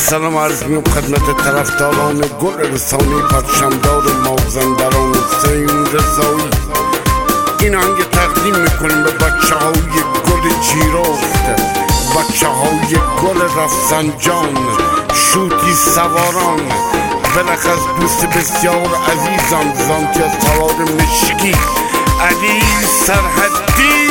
سلام عرض میم خدمت طرفداران گل رسانی پرچمدار مازندران حسین رضایی. این آهنگ تقدیم میکنیم به بچه های گل جیرفت، بچه های گل رفسنجان، شوتی سواران، بلخ از دوست بسیار عزیزان زانتی از سوار مشکی علی سرحدی.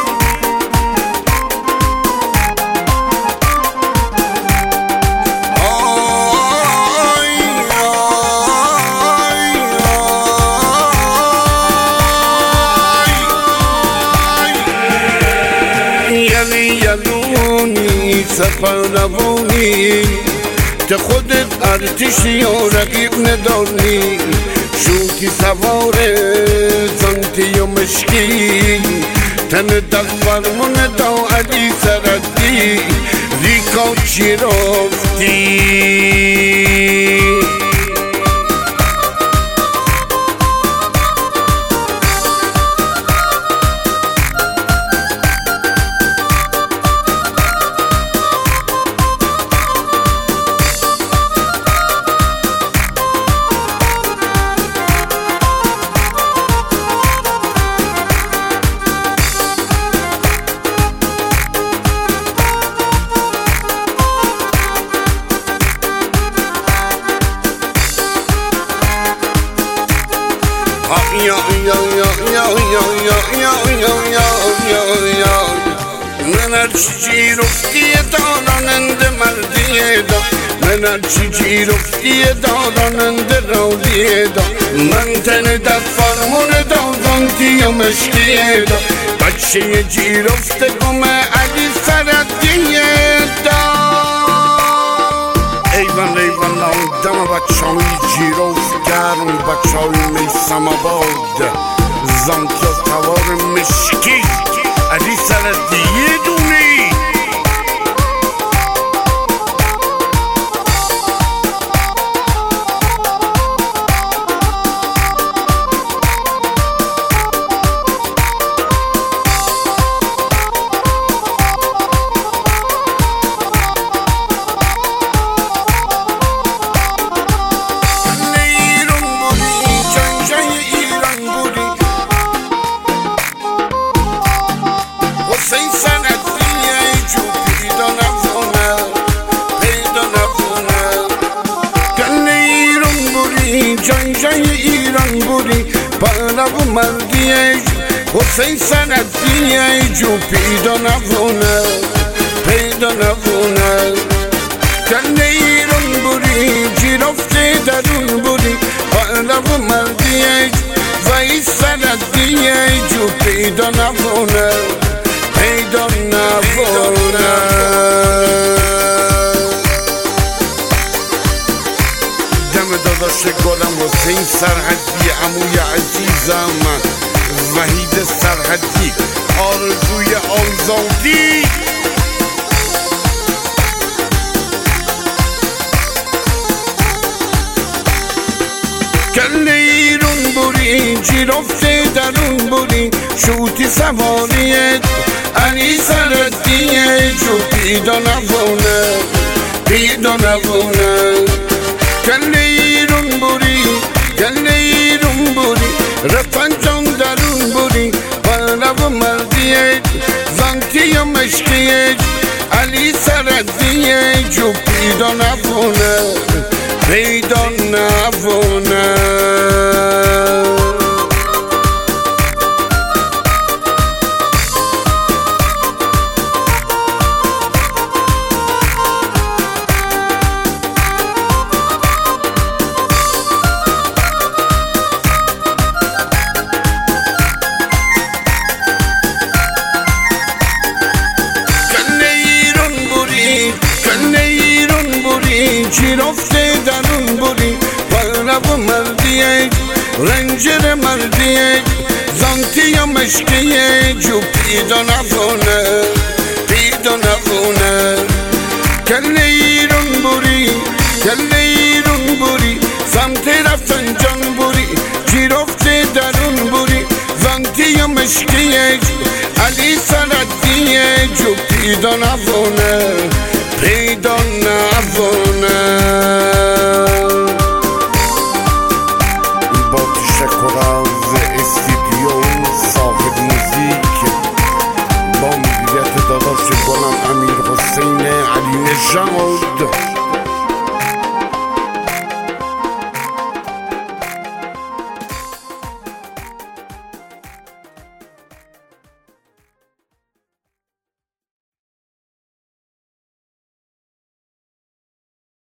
یلونی سفر روانی که خودت ارتشی و رقیب نداری، شوکی سوار زانتی و مشکی تن دل فرمون دا علی سردی ریکا چی رفتی. من هرچی رفتی داراننده مردیه دا، من هرچی رفتی داراننده رالیه دا، من تن در فرمون دازانتی و مشکیه دا، بچه جیرفته گم علی سردیه دا. ایوان ایوان دم بچه های جیرفت گرم، بچه های میسم آباد زانتی و سوار مشکی علی سردیه دونی. جای ایران بودی پرو مردیه حسین سندیه جو پیدا نبونه کل ایران بودی جیرفته درون بودی پرو مردیه وی سندیه جو پیدا نبونه داداش گلم حسین سرحدی، عموی عزیزم وحید سرحدی، آرزوی آزادی. کل ایران بودی جیرفته درون بودی شوتی سواریت علی سردیه جو پیدا نبونه کل ایران بودی رفنجان درون بودی پرو مردیه زانتی و مشکیه علی سردیه جو پیدا نبونه جیرفته درون بودی پرو مردیه رنجر مردیه زانتی و مشکیه جو پیدا نبونه کل ایران بودی سمت رفسنجان بودی جیرفته درون بودی زانتی و مشکیه علی سردیه جو پیدا نبونه پیدا نوانه با تشکر از استودیو صاحب موزیک با مدیریت داداش گلم امیر حسین علی نژاد